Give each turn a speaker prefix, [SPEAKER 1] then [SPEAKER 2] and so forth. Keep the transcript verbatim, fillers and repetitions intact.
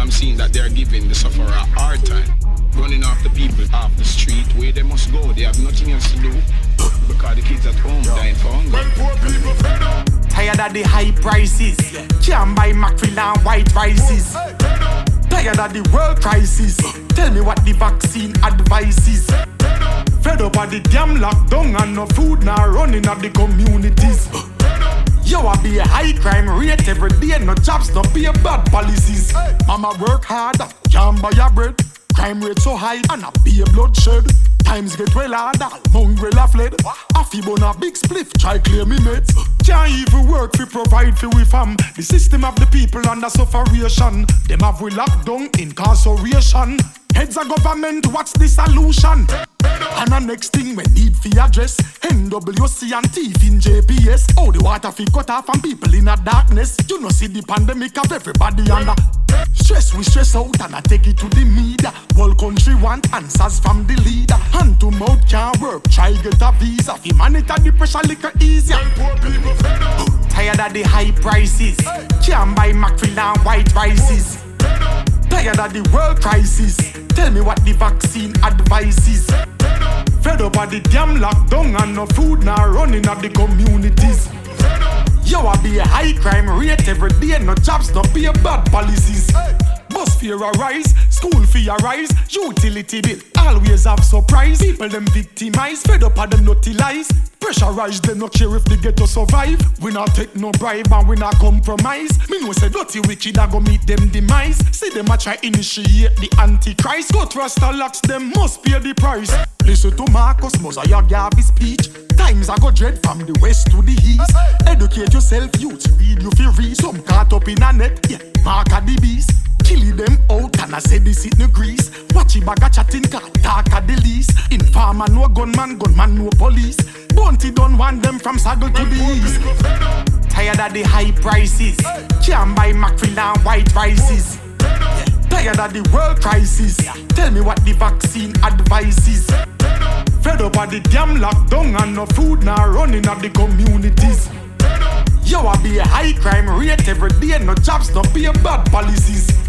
[SPEAKER 1] I'm seeing that they're giving the sufferer a hard time. Running off the people off the street where they must go. They have nothing else to do because the kids at home dying for hunger.
[SPEAKER 2] When poor people fed up.
[SPEAKER 3] Tired of the high prices. Can't buy mackerel and white rices. Tired of the world crisis. Tell me what the vaccine advises. Fed up of the damn lockdown and no food now running of the communities. Yo, I be a high crime rate every day. No jobs, no pay bad policies. Mama work hard, can't buy your bread. Crime rate so high and a be a bloodshed. Times get well harder, mongrel a fled. A fi bun a big spliff, try clear me mates. Can't even work fi provide fi we fam. The system of the people under sufferation. Them have we locked down, incarceration. Heads of government, what's the solution? And the next thing we need fi address N W C and thief in J P S. Oh, the water fi cut off and people in a darkness. You know see the pandemic of everybody under stress. We stress out and I take it to the media. Whole country want answers from the leader. Hand to mouth can't work, try get a visa. Fi monitor the pressure little easier.
[SPEAKER 2] Poor people fed up.
[SPEAKER 3] Tired of the high prices. Can't buy mackerel and white rices. Tired of the world crisis. Tell me what the vaccine advises. Fed up of the damn lockdown and no food now running of the communities. Yo, I be a high crime rate every day. No jobs, no pay bad policies. Bus fare a rise, school fee a rise, utility bill always have surprise. People them victimize, fed up of them naughty lies. Pressurize them, not care if they get to survive. We not take no bribe and we not compromise. Me know say dirty wicked a go meet them demise. See them a try initiate the antichrist. Go trust a locks, them must pay the price. Listen to Marcus Mosiah give his speech. Times I go dread from the west to the east. Educate yourself, youth, read you feel read. Some caught up in a net, yeah, mark a the beast. Killing them out and I say this it no grease. Watch it bag a chatting car, talk at the least. Informer no gunman, gunman no police. Bounty don't want them from Saddle to the east. Tired of the high prices. Can't buy mackerel and white rices. Tired of the world crisis. Tell me what the vaccine advises. Fed up of the damn lockdown and no food now running of the communities. Yo, I be a high crime rate every day. No jobs, no pay bad policies.